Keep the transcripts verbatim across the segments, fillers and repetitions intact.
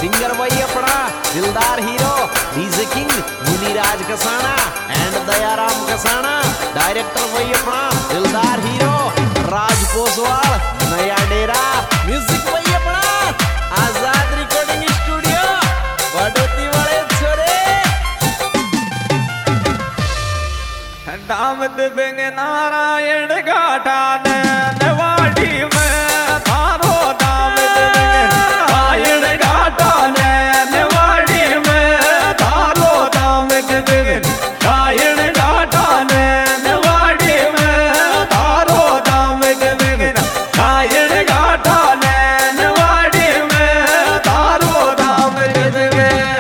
Singer वही अपना दिलदार hero DJ king Muniraj Kasana and Dayaram Kasana. Director वही अपना दिलदार हीरो राज पोसवाल नया डेरा। म्यूजिक वही अपना आजाद रिकॉर्डिंग स्टूडियो बड़ोती वाले छोरे। दामद बिंग नारायण घाटा ने नवाड़ी में थारो दामद बिंग नारायण घाटा ने नवाड़ी में थारो दामद बिंग नारायण घाटा ने नवाड़ी में थारो दामद बिंग नारायण घाटा ने नवाड़ी में थारो दामद बिंग।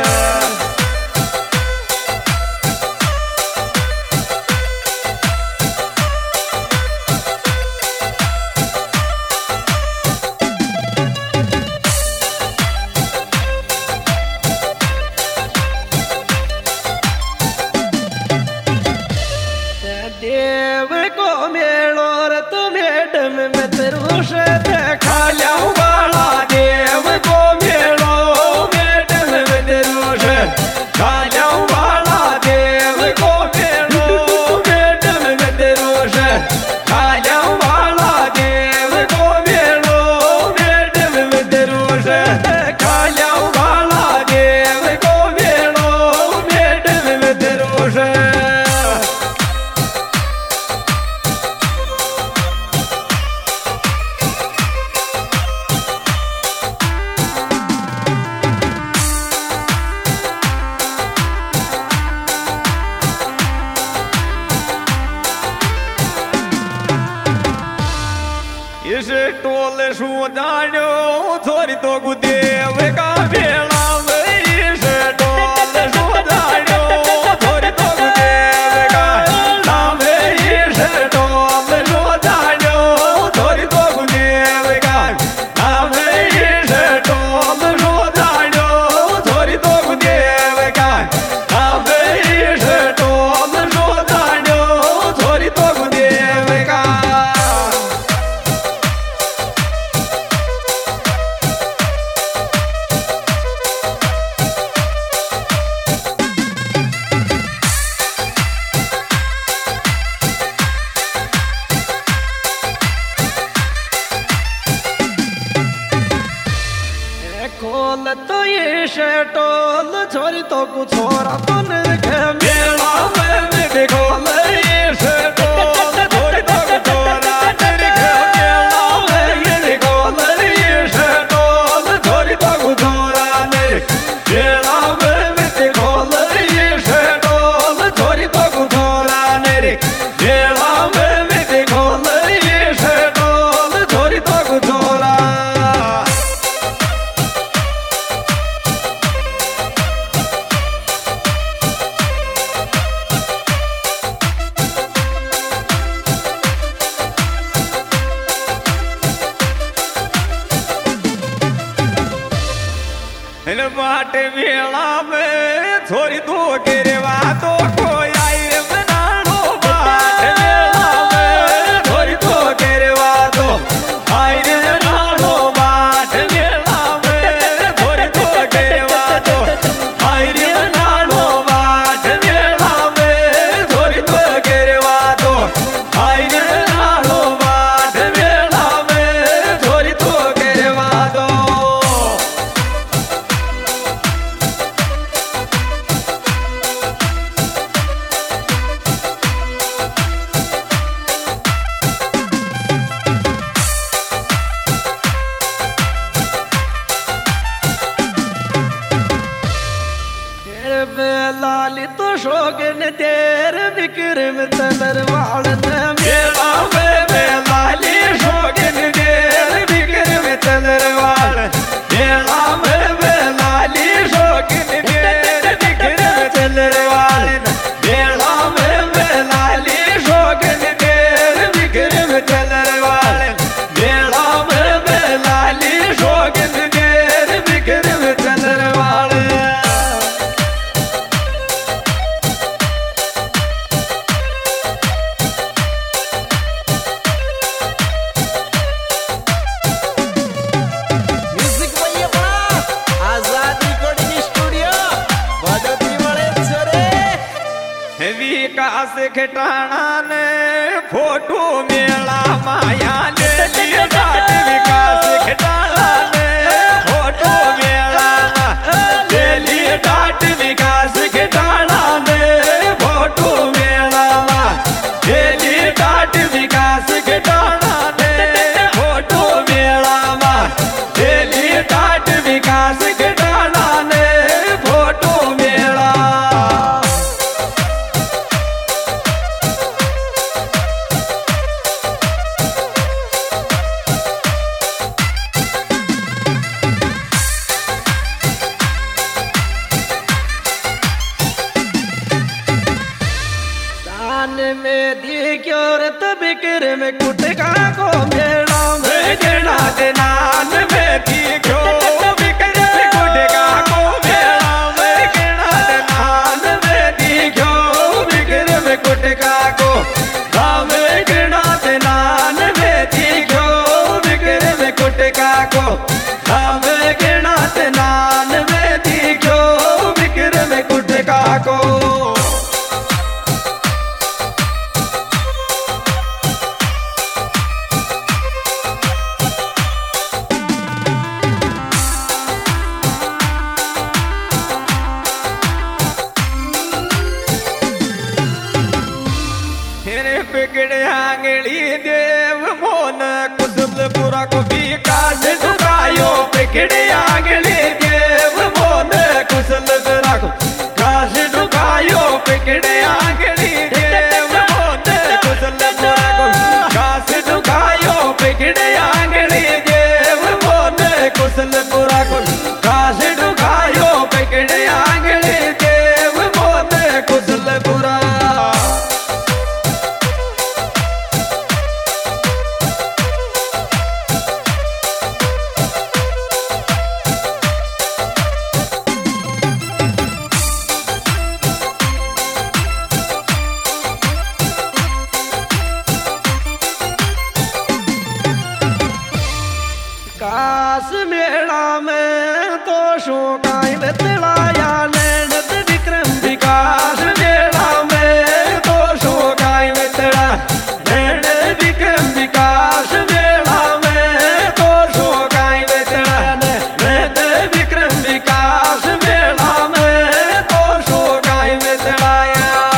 देव को मेलो रत मेडम में तरुष देखा लियाऊ वाला। देव को मेलो मेडम में तरुष खा लियाऊ वाला। देव को मेलो मेडम में तरुष खा लियाऊ वाला। देव को मेलो मेडम में तरुष खा लियाऊ वाला। देव को मेलो मेडम में तरुष। इस टोल शू जानो थोड़ी तो गुदेव का बेला में। इस टोल शू जानो थोड़ी तो गुदेव का नाम। इस टोल शू जानो थोड़ी तो गुदेव का नाम। इस टोल शू जानो थोड़ी तो गुदेव का नाम। इस टोल शू जानो थोड़ी तो गुदेव का। खोल तो ये शटोल छोरी तो कुछ छोरा तो निरखे मेला में मेरे खोल ये शटोल छोरी तो कुछ छोरा निरखे मेला में मेरे खोल ये शटोल छोरी तो कुछ छोरा निरखे मेला में मेरे खोल ये शटोल छोरी तो कुछ छोरा निरखे मेला में मेरे खोल ये शटोल छोरी तो कुछ छोरा। इन बाट मेला में छोरी तो गिरवा तो कोई आई बनानो। बाट मेला में छोरी तो गिरवा तो आई बनानो। बाट मेला में छोरी तो गिरवा तो आई बनानो। बाट मेला में छोरी तो गिरवा तो आई बनानो। बाट मेला में छोरी तो गिरवा दो। लाली तो शोगन तेर विक्रम तलवार मेला में लाली शोगन तेर विक्रम तलवार। मेला में लाली शोगन तेर विक्रम तलवार। मेला में लाली शोगन तेर विक्रम तलवार। मेला में लाली शोगन तेर विक्रम तलवार। विकास खटाणा ने फोटो मेला माया ले लिए डाट विकास खटाणा ने फोटो मेला ले लिए डाट विकास खटाणा ने फोटो मेला ले लिए डाट विकास खटाणा ने फोटो मेला ले लिए डाट विकास खटाणा ने फोटो मेला। में दियो रत बिकर में कुटका को मेला में गिरना नान में दियो बिकर में कुटका को मेला में गिरना नान में दियो बिकर में कुटका को राम गिरना नान में दियो बिकर में कुटका को राम गिरना नान में दियो बिकर में कुटका को। पिकड़े आंगली देव मोन कुशलपुरा को विकास झुकायो पिकड़े आंगली देव मोन कुशलपुरा को विकास झुकायो पिकड़े आंगली देव मोन कुशलपुरा को विकास झुकायो पिकड़े आंगली देव मोन कुशलपुरा को विकास झुकायो पिकड़े आंगली देव मोन कुशलपुरा। कास मेला में तो शो काई बतलाया नैनत विक्रम विकास मेला में तो शो काई बतला नैन विक्रम विकास मेला में तो शो काई बतला नैन विक्रम विकास मेला में तो शो काई बतलाया।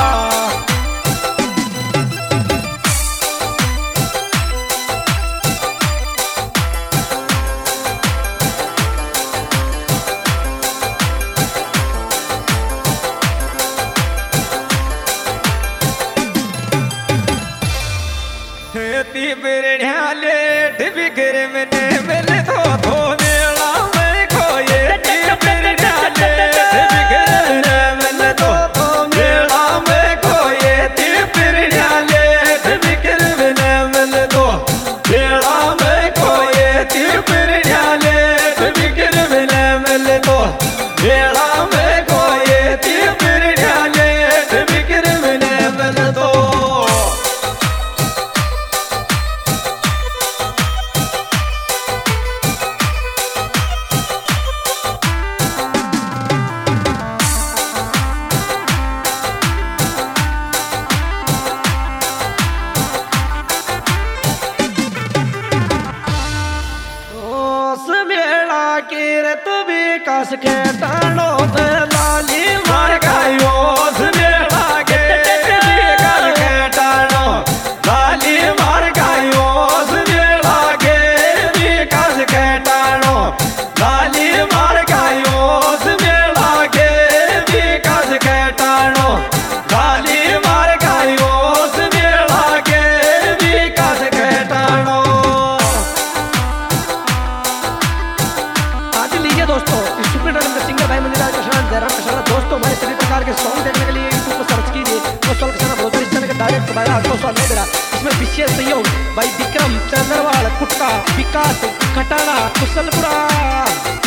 ती बिरढ़िया लेट बिगर में ने मिल तो तो मेला में खोए ती बिरढ़िया लेट बिगर में मिल तो तो मेला में खोए ती बिरढ़िया लेट बिगर में ने मिल तो मेला में खोए ती बिरढ़िया लेट बिगर में ने मिल तो मेला में खोए ती बिरढ़िया लेट बिगर में ने मिल तो। विकास के टाणो पे लाली मार गायो मेला के विकास के टाणो लाली मार गायो मेला के विकास के टाणो लाली मार गायो मेला के विकास के टाणो लाली मार गायो मेला के विकास के टाणो। आज लीजिए दोस्तों सिंगर भाई मुनीराज कसाना जयराम कसाना दोस्तों हमारे सभी प्रकार के सॉन्ग देखने के लिए यूट्यूब पर सर्च कीजिए दोस्तों कसाना बहुत इस तरह के डायरेक्ट बारह आठों सौ मेरा इसमें विशेष सहयोग भाई विक्रम चंद्रवाल कुटका विकास खटाना कुशलपुरा।